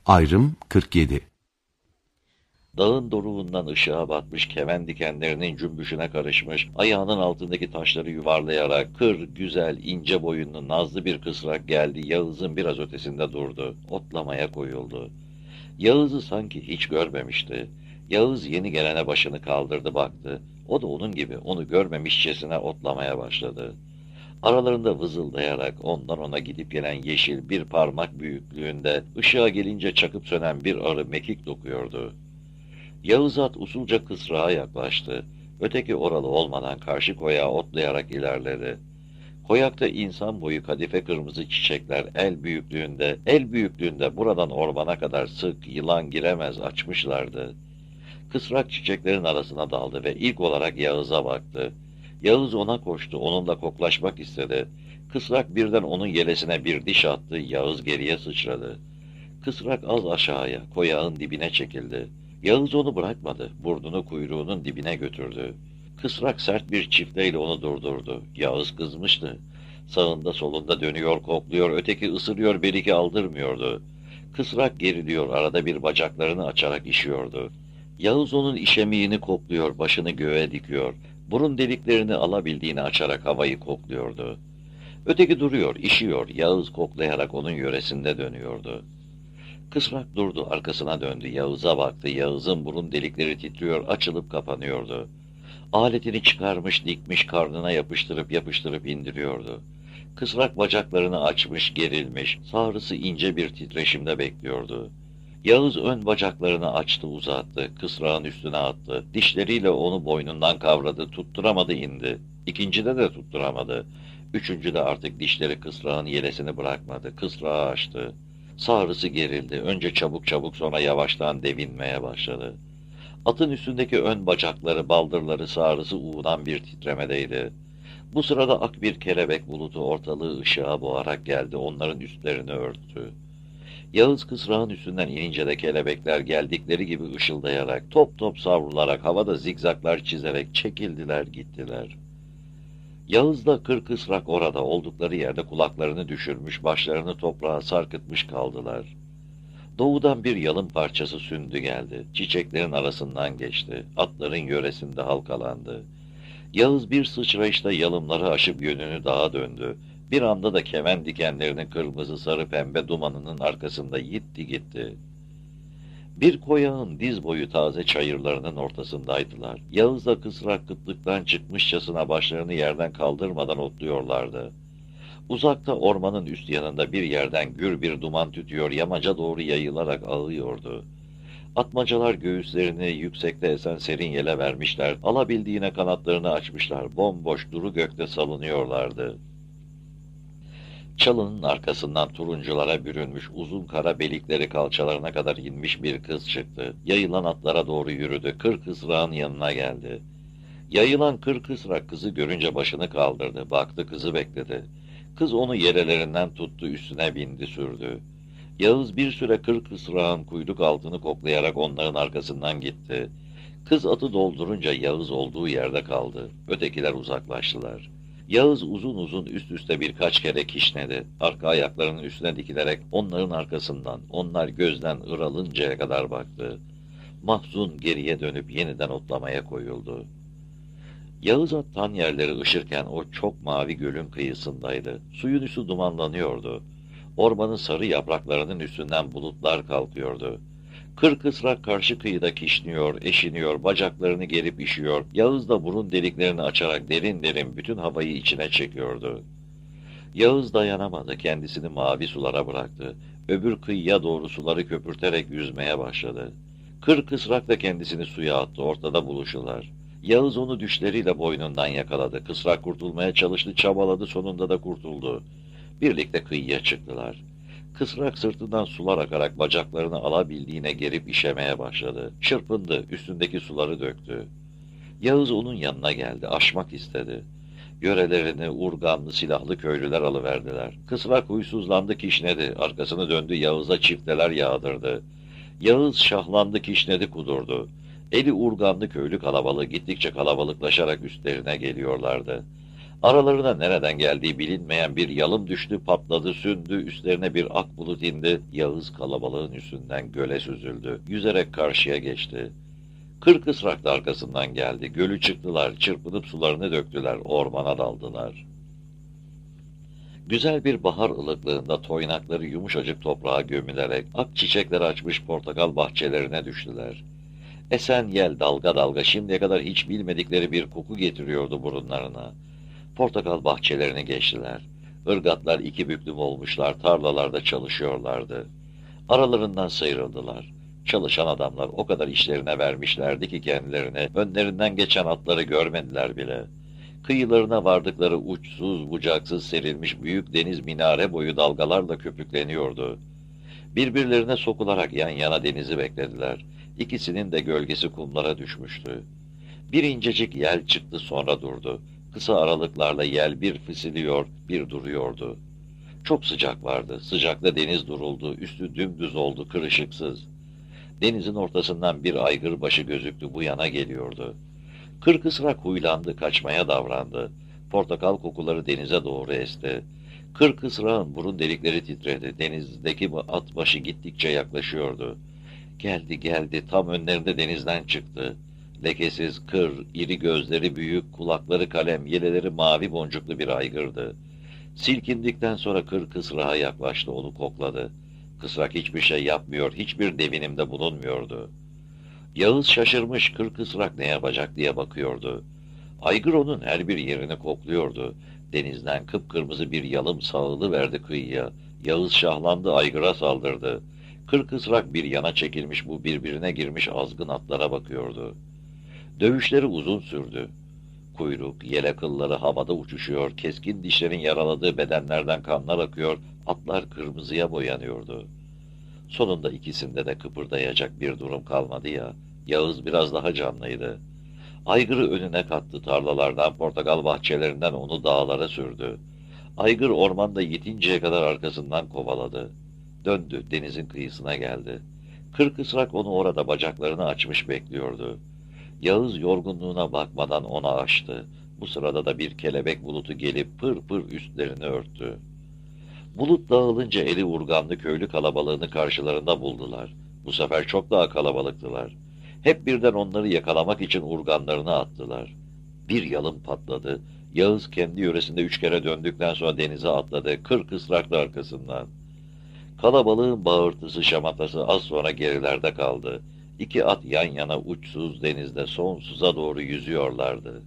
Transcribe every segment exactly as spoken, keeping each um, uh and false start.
Ayrım kırk yedi. Dağın doruğundan ışığa batmış, kemen dikenlerinin cümbüşüne karışmış, ayağının altındaki taşları yuvarlayarak kır, güzel, ince boyunlu, nazlı bir kısrak geldi, Yağız'ın biraz ötesinde durdu, otlamaya koyuldu. Yağız'ı sanki hiç görmemişti. Yağız yeni gelene başını kaldırdı baktı, o da onun gibi onu görmemişçesine otlamaya başladı. Aralarında vızıldayarak ondan ona gidip gelen yeşil bir parmak büyüklüğünde, ışığa gelince çakıp sönen bir arı mekik dokuyordu. Yağız at usulca kısrağa yaklaştı. Öteki oralı olmadan karşı koyağa otlayarak ilerledi. Koyakta insan boyu kadife kırmızı çiçekler el büyüklüğünde, el büyüklüğünde buradan ormana kadar sık, yılan giremez açmışlardı. Kısrak çiçeklerin arasına daldı ve ilk olarak Yağız'a baktı. Yağız ona koştu, onunla koklaşmak istedi. Kısrak birden onun yelesine bir diş attı, Yağız geriye sıçradı. Kısrak az aşağıya, koyağın dibine çekildi. Yağız onu bırakmadı, burnunu kuyruğunun dibine götürdü. Kısrak sert bir çifteyle onu durdurdu. Yağız kızmıştı. Sağında solunda dönüyor, kokluyor, öteki ısırıyor, beriki aldırmıyordu. Kısrak geriliyor, arada bir bacaklarını açarak işiyordu. Yağız onun işemiğini kokluyor, başını göğe dikiyor. Burun deliklerini alabildiğini açarak havayı kokluyordu. Öteki duruyor, işiyor, Yağız koklayarak onun yöresinde dönüyordu. Kısrak durdu, arkasına döndü, Yağız'a baktı. Yağız'ın burun delikleri titriyor, açılıp kapanıyordu. Aletini çıkarmış, dikmiş, karnına yapıştırıp yapıştırıp indiriyordu. Kısrak bacaklarını açmış, gerilmiş, sağrısı ince bir titreşimde bekliyordu. Yağız ön bacaklarını açtı, uzattı, kısrağın üstüne attı. Dişleriyle onu boynundan kavradı, tutturamadı, indi. İkincide de tutturamadı. Üçüncüde artık dişleri kısrağın yelesini bırakmadı, kısrağı açtı. Sağrısı gerildi, önce çabuk çabuk sonra yavaştan devinmeye başladı. Atın üstündeki ön bacakları, baldırları, sağrısı uğudan bir titremedeydi. Bu sırada ak bir kelebek bulutu ortalığı ışığa boğarak geldi, onların üstlerini örttü. Yağız kısrağın üstünden inince de kelebekler geldikleri gibi ışıldayarak, top top savrularak, havada zigzaklar çizerek çekildiler gittiler. Yağız'la kır kısrak orada oldukları yerde kulaklarını düşürmüş, başlarını toprağa sarkıtmış kaldılar. Doğudan bir yalın parçası sündü geldi, çiçeklerin arasından geçti, atların yöresinde halkalandı. Yağız bir sıçrayışta yalımları aşıp yönünü dağa döndü. Bir anda da kemen dikenlerinin kırmızı sarı pembe dumanının arkasında yitti gitti. Bir koyağın diz boyu taze çayırlarının ortasındaydılar. Yağız'la kısrak kıtlıktan çıkmışçasına başlarını yerden kaldırmadan otluyorlardı. Uzakta ormanın üst yanında bir yerden gür bir duman tütüyor, yamaca doğru yayılarak ağıyordu. Atmacalar göğüslerini yüksekte esen serin yele vermişler, alabildiğine kanatlarını açmışlar, bomboş duru gökte salınıyorlardı. Çalının arkasından turunculara bürünmüş, uzun kara belikleri kalçalarına kadar inmiş bir kız çıktı. Yayılan atlara doğru yürüdü, kır kısrağın yanına geldi. Yayılan kır kısrak kızı görünce başını kaldırdı, baktı, kızı bekledi. Kız onu yerelerinden tuttu, üstüne bindi, sürdü. Yağız bir süre kır kısrağın kuyruk altını koklayarak onların arkasından gitti. Kız atı doldurunca Yağız olduğu yerde kaldı. Ötekiler uzaklaştılar. Yağız uzun uzun üst üste birkaç kere kişnedi. Arka ayaklarının üstüne dikilerek onların arkasından, onlar gözden ıralıncaya kadar baktı. Mahzun geriye dönüp yeniden otlamaya koyuldu. Yağız at tan yerleri ışırken o çok mavi gölün kıyısındaydı. Suyun üstü dumanlanıyordu. Ormanın sarı yapraklarının üstünden bulutlar kalkıyordu. Kır kısrak karşı kıyıda kişniyor, eşiniyor, bacaklarını gerip işiyor. Yağız da burun deliklerini açarak derin derin bütün havayı içine çekiyordu. Yağız dayanamadı, kendisini mavi sulara bıraktı. Öbür kıyıya doğru suları köpürterek yüzmeye başladı. Kır kısrak da kendisini suya attı, ortada buluştular. Yağız onu düşleriyle boynundan yakaladı. Kısrak kurtulmaya çalıştı, çabaladı, sonunda da kurtuldu. Birlikte kıyıya çıktılar. Kısrak sırtından sular akarak bacaklarını alabildiğine gerip işemeye başladı. Çırpındı, üstündeki suları döktü. Yağız onun yanına geldi, aşmak istedi. Yörelerini urganlı silahlı köylüler alıverdiler. Kısrak huysuzlandı, kişnedi, arkasını döndü, Yağız'a çifteler yağdırdı. Yağız şahlandı, kişnedi, kudurdu. Eli urganlı köylü kalabalığı gittikçe kalabalıklaşarak üstlerine geliyorlardı. Aralarına nereden geldiği bilinmeyen bir yalım düştü, patladı, sündü, üstlerine bir ak bulut indi. Yağız kalabalığın üstünden göle süzüldü. Yüzerek karşıya geçti. Kırkısrak da arkasından geldi. Gölü çıktılar, çırpınıp sularını döktüler, ormana daldılar. Güzel bir bahar ılıklığında toynakları yumuşacık toprağa gömülerek ak çiçekler açmış portakal bahçelerine düştüler. Esen yel dalga dalga şimdiye kadar hiç bilmedikleri bir koku getiriyordu burunlarına. Portakal bahçelerini geçtiler. Irgatlar iki büklüm olmuşlar, tarlalarda çalışıyorlardı. Aralarından sıyrıldılar. Çalışan adamlar o kadar işlerine vermişlerdi ki kendilerine, önlerinden geçen atları görmediler bile. Kıyılarına vardıkları uçsuz bucaksız serilmiş büyük deniz minare boyu dalgalarla köpükleniyordu. Birbirlerine sokularak yan yana denizi beklediler. İkisinin de gölgesi kumlara düşmüştü. Bir incecik yel çıktı, sonra durdu. Kısa aralıklarla yel bir fısılıyor, bir duruyordu. Çok sıcak vardı. Sıcakta deniz duruldu. Üstü dümdüz oldu, kırışıksız. Denizin ortasından bir aygır başı gözüktü, bu yana geliyordu. Kırkısrak huylandı, kaçmaya davrandı. Portakal kokuları denize doğru esti. Kırkısrağın burun delikleri titredi. Denizdeki at başı gittikçe yaklaşıyordu. Geldi geldi, tam önlerinde denizden çıktı. Lekesiz, kır, iri gözleri büyük, kulakları kalem, yeleleri mavi boncuklu bir aygırdı. Silkindikten sonra kır kısrağa yaklaştı, onu kokladı. Kısrak hiçbir şey yapmıyor, hiçbir devinimde bulunmuyordu. Yağız şaşırmış, kır kısrak ne yapacak diye bakıyordu. Aygır onun her bir yerini kokluyordu. Denizden kıpkırmızı bir yalım sağılıverdi kıyıya. Yağız şahlandı, aygıra saldırdı. Kır kısrak bir yana çekilmiş, bu birbirine girmiş azgın atlara bakıyordu. Dövüşleri uzun sürdü. Kuyruk, yele kılları havada uçuşuyor, keskin dişlerin yaraladığı bedenlerden kanlar akıyor, atlar kırmızıya boyanıyordu. Sonunda ikisinde de kıpırdayacak bir durum kalmadı ya, Yağız biraz daha canlıydı. Aygırı önüne kattı, tarlalardan, portakal bahçelerinden onu dağlara sürdü. Aygır ormanda yitinceye kadar arkasından kovaladı. Döndü, denizin kıyısına geldi. Kırkısrak onu orada bacaklarını açmış bekliyordu. Yağız yorgunluğuna bakmadan ona açtı. Bu sırada da bir kelebek bulutu gelip pır pır üstlerini örttü. Bulut dağılınca eli urganlı köylü kalabalığını karşılarında buldular. Bu sefer çok daha kalabalıktılar. Hep birden onları yakalamak için urganlarını attılar. Bir yalım patladı. Yağız kendi yöresinde üç kere döndükten sonra denize atladı. Kırk ısraklı arkasından. Kalabalığın bağırtısı, şamatası az sonra gerilerde kaldı. İki at yan yana uçsuz denizde sonsuza doğru yüzüyorlardı.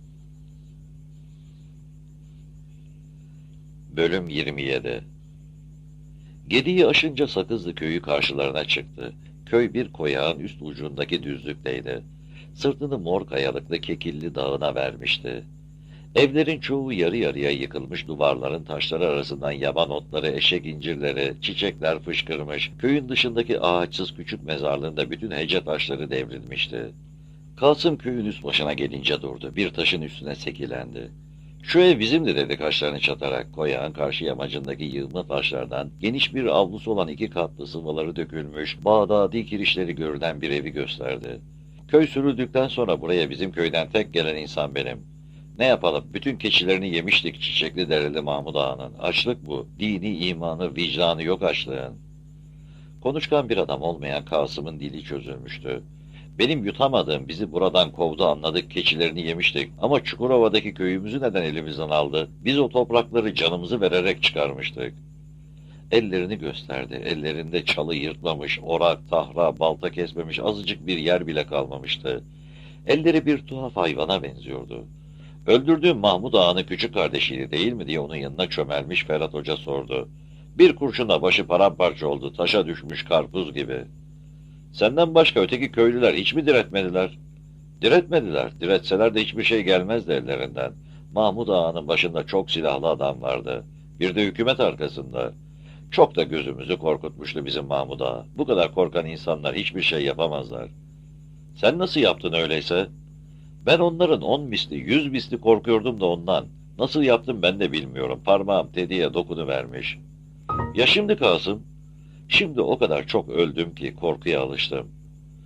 Bölüm yirmi yedi. Gediği aşınca Sakızlı köyü karşılarına çıktı. Köy bir koyağın üst ucundaki düzlükteydi. Sırtını mor kayalıklı Kekilli dağına vermişti. Evlerin çoğu yarı yarıya yıkılmış, duvarların taşları arasından yaban otları, eşek incirleri, çiçekler fışkırmış, köyün dışındaki ağaçsız küçük mezarlığında bütün hece taşları devrilmişti. Kasım köyün üst başına gelince durdu, bir taşın üstüne sekilendi. "Şu ev bizimdi," dedi kaşlarını çatarak. Koyağın karşı yamacındaki yığma taşlardan geniş bir avlusu olan iki katlı sıvaları dökülmüş, Bağdadi kirişleri görülen bir evi gösterdi. "Köy sürüldükten sonra buraya bizim köyden tek gelen insan benim. Ne yapalım, bütün keçilerini yemiştik çiçekli dereli Mahmud Ağa'nın. Açlık bu, dini, imanı, vicdanı yok açlığın." Konuşkan bir adam olmayan Kasım'ın dili çözülmüştü. "Benim yutamadığım, bizi buradan kovdu, anladık, keçilerini yemiştik. Ama Çukurova'daki köyümüzü neden elimizden aldı? Biz o toprakları canımızı vererek çıkarmıştık." Ellerini gösterdi. Ellerinde çalı yırtmamış, orak, tahra, balta kesmemiş azıcık bir yer bile kalmamıştı. Elleri bir tuhaf hayvana benziyordu. "Öldürdüğüm Mahmud Ağa'nın küçük kardeşiydi değil mi?" diye onun yanına çömelmiş Ferhat Hoca sordu. "Bir kurşuna başı paramparça oldu, taşa düşmüş karpuz gibi." "Senden başka öteki köylüler hiç mi diretmediler?" "Diretmediler. Diretseler de hiçbir şey gelmezdi ellerinden. Mahmud Ağa'nın başında çok silahlı adam vardı. Bir de hükümet arkasında. Çok da gözümüzü korkutmuştu bizim Mahmud Ağa. Bu kadar korkan insanlar hiçbir şey yapamazlar." "Sen nasıl yaptın öyleyse?" "Ben onların on misli, yüz misli korkuyordum da ondan. Nasıl yaptım ben de bilmiyorum. Parmağım tetiğe dokunuvermiş." "Ya şimdi Kasım?" "Şimdi o kadar çok öldüm ki korkuya alıştım."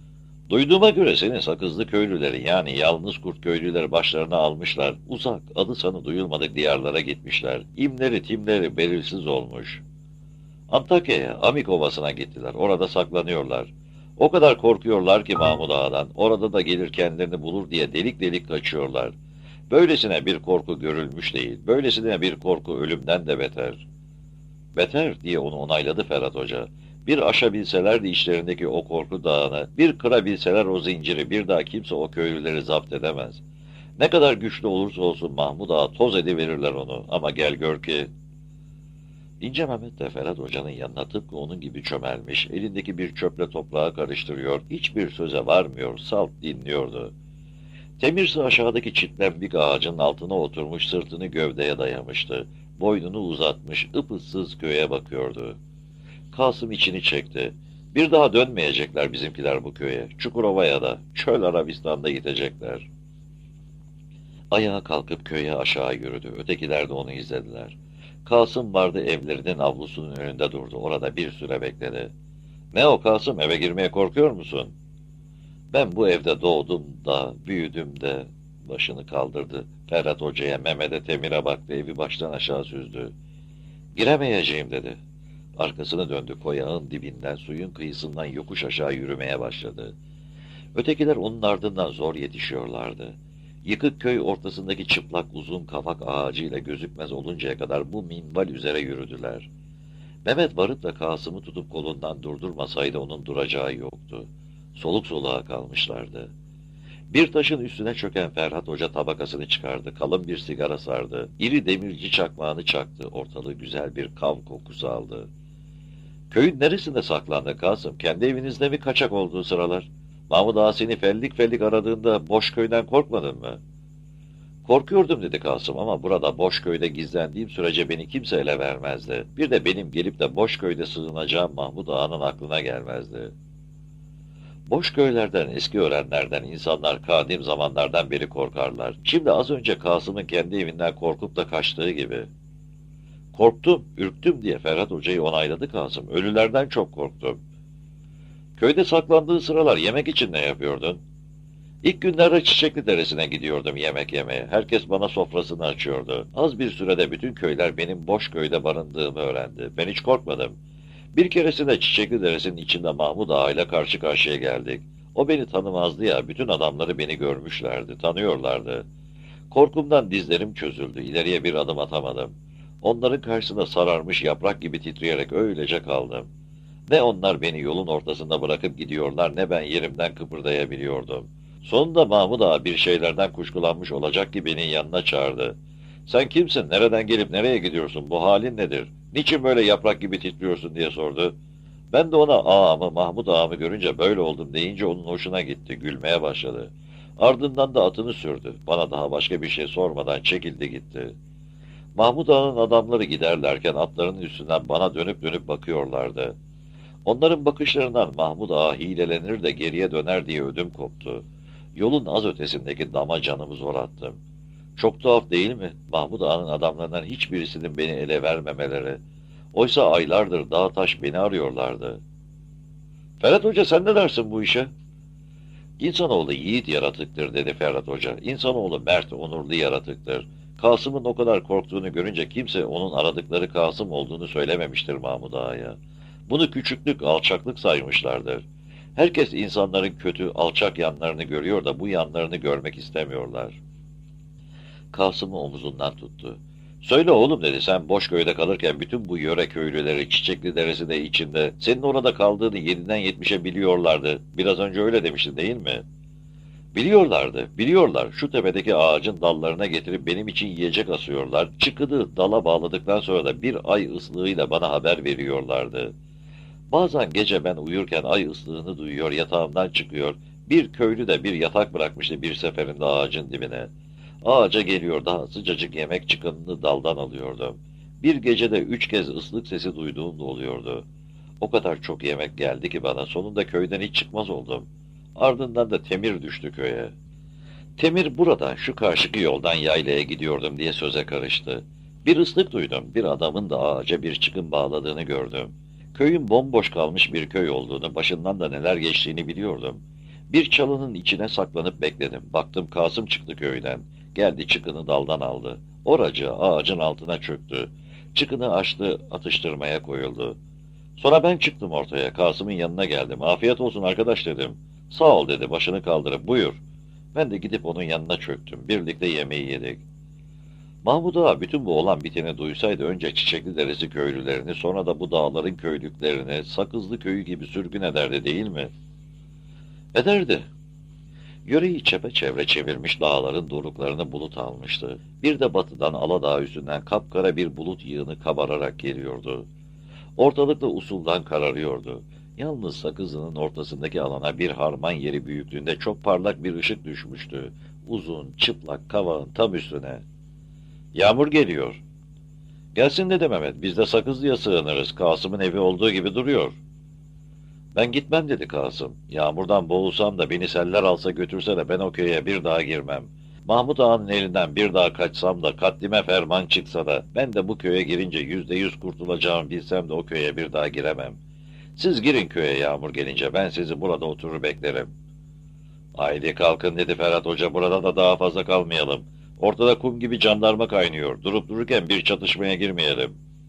Duyduğuma göre senin sakızlı köylüleri yani yalnız kurt köylüleri başlarına almışlar. Uzak, adı sanı duyulmadık diyarlara gitmişler. İmleri timleri belirsiz olmuş. Antakya'ya, Amik Ovası'na gittiler. Orada saklanıyorlar. O kadar korkuyorlar ki Mahmud Ağa'dan. Orada da gelir kendilerini bulur diye delik delik kaçıyorlar. Böylesine bir korku görülmüş değil. Böylesine bir korku ölümden de beter. Beter diye onu onayladı Ferhat Hoca. Bir aşabilselerdi işlerindeki o korku dağını, bir kırabilseler o zinciri, bir daha kimse o köylüleri zapt edemez. Ne kadar güçlü olursa olsun Mahmud Ağa toz ediverirler onu. Ama gel gör ki... İnce Mehmet de Ferhat Hoca'nın yanına tıpkı onun gibi çömelmiş, elindeki bir çöple toprağa karıştırıyor, hiçbir söze varmıyor, salt dinliyordu. Temirsi aşağıdaki çitlenbik ağacın altına oturmuş, sırtını gövdeye dayamıştı. Boynunu uzatmış, ıpıssız köye bakıyordu. Kasım içini çekti. Bir daha dönmeyecekler bizimkiler bu köye. Çukurova'ya da, Çöl Arabistan'da gidecekler. Ayağa kalkıp köye aşağı yürüdü. Ötekiler de onu izlediler. Kasım vardı evlerinin avlusunun önünde durdu. Orada bir süre bekledi. Ne o Kasım, eve girmeye korkuyor musun? Ben bu evde doğdum da, büyüdüm de... Başını kaldırdı. Ferhat Hoca'ya, Mehmet'e, Temir'e baktı. Evi baştan aşağı süzdü. Giremeyeceğim dedi. Arkasını döndü, koyağın dibinden, suyun kıyısından yokuş aşağı yürümeye başladı. Ötekiler onun ardından zor yetişiyorlardı. Yıkık köy ortasındaki çıplak uzun kavak ağacıyla gözükmez oluncaya kadar bu minval üzere yürüdüler. Mehmet varıp da Kasım'ı tutup kolundan durdurmasaydı onun duracağı yoktu. Soluk soluğa kalmışlardı. Bir taşın üstüne çöken Ferhat Hoca tabakasını çıkardı, kalın bir sigara sardı, iri demirci çakmağını çaktı, ortalığı güzel bir kav kokusu aldı. Köyün neresinde saklandı Kasım? Kendi evinizde mi kaçak olduğu sıralar? Mahmud Ağa seni fellik fellik aradığında boş köyden korkmadın mı? Korkuyordum dedi Kasım ama burada boş köyde gizlendiğim sürece beni kimse ele vermezdi. Bir de benim gelip de boş köyde sığınacağım Mahmud Ağa'nın aklına gelmezdi. Boş köylerden, eski öğrenlerden insanlar kadim zamanlardan beri korkarlar. Şimdi az önce Kasım'ın kendi evinden korkup da kaçtığı gibi. Korktum, ürktüm diye Ferhat Hoca'yı onayladı Kasım. Ölülerden çok korktum. Köyde saklandığı sıralar yemek için ne yapıyordun? İlk günlerde Çiçekli Deresi'ne gidiyordum yemek yemeye. Herkes bana sofrasını açıyordu. Az bir sürede bütün köyler benim boş köyde barındığımı öğrendi. Ben hiç korkmadım. Bir keresinde Çiçekli Deresi'nin içinde Mahmud Ağa ile karşı karşıya geldik. O beni tanımazdı ya, bütün adamları beni görmüşlerdi, tanıyorlardı. Korkumdan dizlerim çözüldü, ileriye bir adım atamadım. Onların karşısında sararmış yaprak gibi titreyerek öylece kaldım. Ne onlar beni yolun ortasında bırakıp gidiyorlar, ne ben yerimden kıpırdayabiliyordum. Sonunda Mahmud Ağa bir şeylerden kuşkulanmış olacak ki beni yanına çağırdı. Sen kimsin, nereden gelip nereye gidiyorsun, bu halin nedir, niçin böyle yaprak gibi titriyorsun diye sordu. Ben de ona ağamı, Mahmud Ağamı görünce böyle oldum deyince onun hoşuna gitti, gülmeye başladı. Ardından da atını sürdü. Bana daha başka bir şey sormadan çekildi gitti. Mahmud Ağa'nın adamları giderlerken atlarının üstünden bana dönüp dönüp bakıyorlardı. Onların bakışlarından Mahmud Ağa hilelenir de geriye döner diye ödüm koptu. Yolun az ötesindeki dama canımı zor attım. Çok tuhaf değil mi? Mahmud Ağa'nın adamlarından hiçbirisinin beni ele vermemeleri. Oysa aylardır dağ taş beni arıyorlardı. Ferhat Hoca sen ne dersin bu işe? İnsanoğlu yiğit yaratıktır dedi Ferhat Hoca. İnsanoğlu mert, onurlu yaratıktır. Kasım'ın o kadar korktuğunu görünce kimse onun aradıkları Kasım olduğunu söylememiştir Mahmud Ağa'ya. Bunu küçüklük, alçaklık saymışlardır. Herkes insanların kötü, alçak yanlarını görüyor da bu yanlarını görmek istemiyorlar. Kasım'ı omuzundan tuttu. Söyle oğlum dedi, sen boş köyde kalırken bütün bu yöre köylüleri Çiçekli Deresi de içinde senin orada kaldığını yediden yetmişe biliyorlardı. Biraz önce öyle demiştin değil mi? Biliyorlardı, biliyorlar. Şu tepedeki ağacın dallarına getirip benim için yiyecek asıyorlar. Çıkıdı dala bağladıktan sonra da bir ay ıslığıyla bana haber veriyorlardı. Bazen gece ben uyurken ay ıslığını duyuyor, yatağımdan çıkıyor. Bir köylü de bir yatak bırakmıştı bir seferinde ağacın dibine. Ağaca geliyor, daha sıcacık yemek çıkınını daldan alıyordum. Bir gecede üç kez ıslık sesi duyduğum da oluyordu. O kadar çok yemek geldi ki bana, sonunda köyden hiç çıkmaz oldum. Ardından da Temir düştü köye. Temir burada, şu karşıki yoldan yaylaya gidiyordum diye söze karıştı. Bir ıslık duydum, bir adamın da ağaca bir çıkın bağladığını gördüm. Köyün bomboş kalmış bir köy olduğunu, başından da neler geçtiğini biliyordum. Bir çalının içine saklanıp bekledim. Baktım Kasım çıktı köyden. Geldi çıkını daldan aldı. Oracı ağacın altına çöktü. Çıkını açtı, atıştırmaya koyuldu. Sonra ben çıktım ortaya. Kasım'ın yanına geldim. Afiyet olsun arkadaş dedim. Sağ ol dedi başını kaldırıp. Buyur. Ben de gidip onun yanına çöktüm. Birlikte yemeği yedik. Mahmud Ağa bütün bu olan biteni duysaydı önce Çiçekli Deresi köylülerini, sonra da bu dağların köylüklerini, Sakızlı köyü gibi sürgün ederdi değil mi? Ederdi. Yöreyi çepeçevre çevirmiş dağların doruklarını bulut almıştı. Bir de batıdan Aladağ üstünden kapkara bir bulut yığını kabararak geliyordu. Ortalıkta usuldan kararıyordu. Yalnız Sakızlı'nın ortasındaki alana bir harman yeri büyüklüğünde çok parlak bir ışık düşmüştü. Uzun, çıplak kavağın tam üstüne. Yağmur geliyor. Gelsin dedi Mehmet. Biz de Sakızlı'ya sığınırız. Kasım'ın evi olduğu gibi duruyor. Ben gitmem dedi Kasım. Yağmurdan boğulsam da beni seller alsa götürse de ben o köye bir daha girmem. Mahmud Ağa'nın elinden bir daha kaçsam da katlime ferman çıksa da ben de bu köye girince yüzde yüz kurtulacağımı bilsem de o köye bir daha giremem. Siz girin köye yağmur gelince ben sizi burada oturur beklerim. Haydi kalkın dedi Ferhat Hoca, burada da daha fazla kalmayalım. Ortada kum gibi jandarma kaynıyor. Durup dururken bir çatışmaya girmeyelim.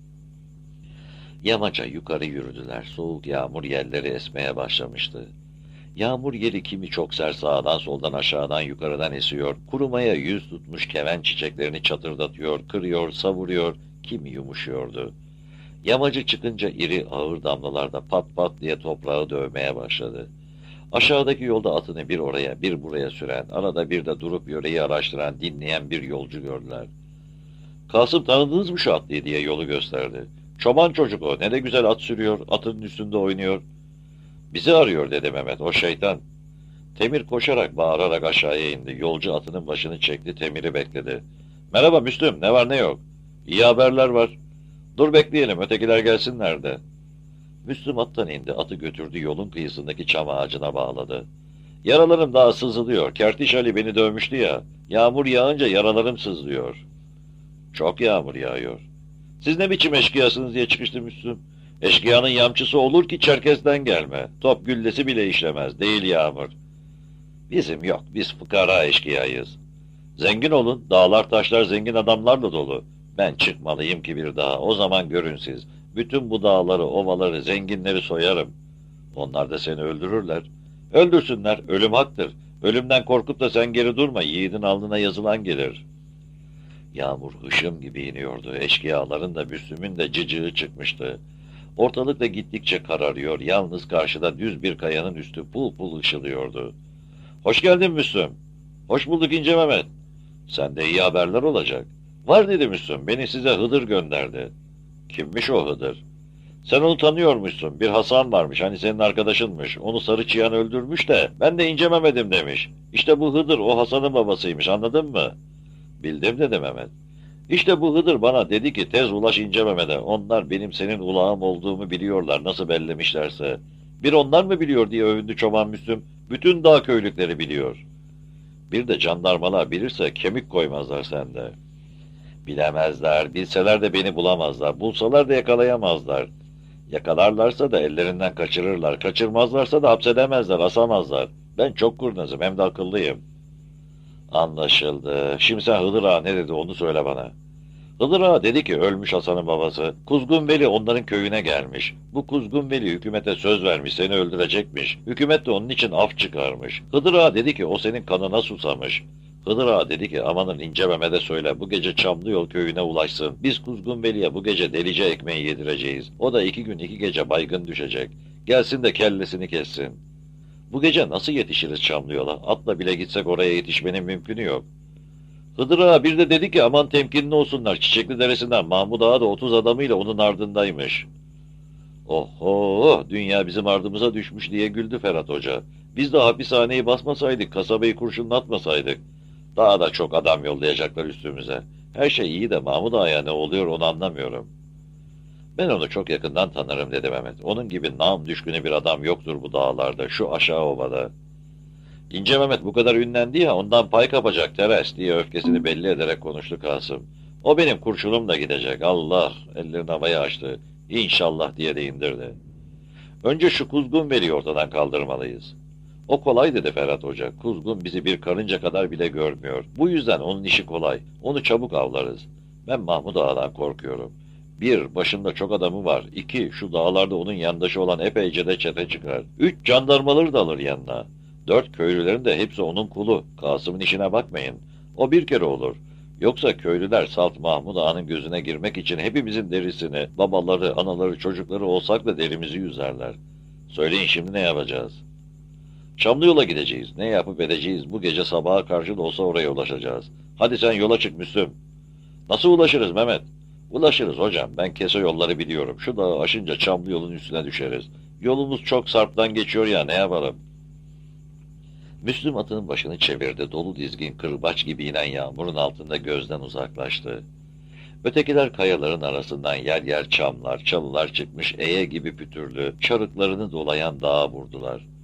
Yamaca yukarı yürüdüler. Soğuk yağmur yerleri esmeye başlamıştı. Yağmur yeri kimi çok sert sağdan soldan aşağıdan yukarıdan esiyor. Kurumaya yüz tutmuş keven çiçeklerini çatırdatıyor, kırıyor, savuruyor, kimi yumuşuyordu. Yamacı çıkınca iri ağır damlalarda pat pat diye toprağı dövmeye başladı. Aşağıdaki yolda atını bir oraya bir buraya süren, arada bir de durup yöreyi araştıran, dinleyen bir yolcu gördüler. Kasım tanıdınız mı şu atlıyı diye yolu gösterdi. Çoban çocuk o, ne de güzel at sürüyor, atının üstünde oynuyor. Bizi arıyor dedi Mehmet, o şeytan. Temir koşarak bağırarak aşağıya indi. Yolcu atının başını çekti, Temir'i bekledi. Merhaba Müslüm, ne var ne yok? İyi haberler var. Dur bekleyelim, ötekiler gelsinler de. Müslüm attan indi, atı götürdü yolun kıyısındaki çam ağacına bağladı. Yaralarım daha sızılıyor, Kertiş Ali beni dövmüştü ya. Yağmur yağınca yaralarım sızlıyor. Çok yağmur yağıyor. Siz ne biçim eşkıyasınız diye çıkıştı Müslüm. Eşkıyanın yamçısı olur ki Çerkez'den gelme. Top güllesi bile işlemez, değil yağmur. Bizim yok, biz fıkara eşkıyayız. Zengin olun, dağlar taşlar zengin adamlarla dolu. Ben çıkmalıyım ki bir daha, o zaman görün siz. Bütün bu dağları, ovaları, zenginleri soyarım. Onlar da seni öldürürler. Öldürsünler, ölüm haktır. Ölümden korkup da sen geri durma, yiğidin alnına yazılan gelir. Yağmur hışım gibi iniyordu, eşkıyaların da Müslüm'ün de cıcığı çıkmıştı. Ortalık da gittikçe kararıyor, yalnız karşıda düz bir kayanın üstü pul pul ışılıyordu. Hoş geldin Müslüm. Hoş bulduk İnce Mehmet. Sende iyi haberler olacak. Var dedi Müslüm, beni size Hıdır gönderdi. Kimmiş o Hıdır? Sen onu tanıyormuşsun, bir Hasan varmış, hani senin arkadaşınmış. Onu Sarı Çıyan öldürmüş de, ben de İnce Mehmet'im demiş. İşte bu Hıdır o Hasan'ın babasıymış, anladın mı? Bildim dedi Mehmet. İşte bu Hıdır bana dedi ki tez ulaş İnce Mehmet'e. Onlar benim senin ulağım olduğumu biliyorlar, nasıl bellemişlerse. Bir onlar mı biliyor diye övündü çoban Müslüm. Bütün dağ köylükleri biliyor. Bir de jandarmalar bilirse kemik koymazlar sende. Bilemezler, bilseler de beni bulamazlar. Bulsalar da yakalayamazlar. Yakalarlarsa da ellerinden kaçırırlar. Kaçırmazlarsa da hapsedemezler, asamazlar. Ben çok kurnazım, hem de akıllıyım. Anlaşıldı. Şimdi sen Hıdır Ağa ne dedi onu söyle bana. Hıdır Ağa dedi ki ölmüş Hasan'ın babası. Kuzgun Veli onların köyüne gelmiş. Bu Kuzgun Veli hükümete söz vermiş, seni öldürecekmiş. Hükümet de onun için af çıkarmış. Hıdır Ağa dedi ki o senin kanına susamış. Hıdır Ağa dedi ki amanın İnce Mehmet'e söyle bu gece Çamlıyol köyüne ulaşsın. Biz Kuzgun Veli'ye bu gece delice ekmeği yedireceğiz. O da iki gün iki gece baygın düşecek. Gelsin de kellesini kessin. Bu gece nasıl yetişiriz Çamlıyol'a? Atla bile gitsek oraya yetişmenin mümkünü yok. Hıdır Ağa bir de dedi ki aman temkinli olsunlar. Çiçekli Deresi'nden Mahmud Ağa da otuz adamıyla onun ardındaymış. Oho, dünya bizim ardımıza düşmüş diye güldü Ferhat Hoca. Biz de hapishaneyi basmasaydık, kasabayı kurşunlatmasaydık. Daha da çok adam yollayacaklar üstümüze. Her şey iyi de Mahmud Ağa'ya ne oluyor onu anlamıyorum. Ben onu çok yakından tanırım dedi Mehmet. Onun gibi nam düşkünü bir adam yoktur bu dağlarda, şu aşağı ovada. İnce Mehmet bu kadar ünlendi ya ondan pay kapacak teres diye öfkesini belli ederek konuştu Kasım. O benim kurşunum da gidecek. Allah ellerini havaya açtı. İnşallah diye de indirdi. Önce şu Kuzgun Veli'yi ortadan kaldırmalıyız. O kolay dedi Ferhat Hoca. Kuzgun bizi bir karınca kadar bile görmüyor. Bu yüzden onun işi kolay. Onu çabuk avlarız. Ben Mahmud Ağa'dan korkuyorum. Bir, başında çok adamı var. İki, şu dağlarda onun yandaşı olan epeyce de çete çıkar. Üç, jandarmaları da alır yanına. Dört, köylülerin de hepsi onun kulu. Kasım'ın işine bakmayın. O bir kere olur. Yoksa köylüler Salt Mahmud Ağa'nın gözüne girmek için hepimizin derisini, babaları, anaları, çocukları olsak da derimizi yüzerler. Söyleyin şimdi ne yapacağız? Çamlı yola gideceğiz. Ne yapıp edeceğiz? Bu gece sabaha karşı da olsa oraya ulaşacağız. Hadi sen yola çık Müslüm. Nasıl ulaşırız Mehmet? Ulaşırız hocam. Ben kese yolları biliyorum. Şu dağı aşınca Çamlı yolun üstüne düşeriz. Yolumuz çok sarptan geçiyor ya, ne yapalım? Müslüm atının başını çevirdi. Dolu dizgin kırbaç gibi inen yağmurun altında gözden uzaklaştı. Ötekiler kayaların arasından yer yer çamlar, çalılar çıkmış eye gibi pütürlü, çarıklarını dolayan dağa vurdular.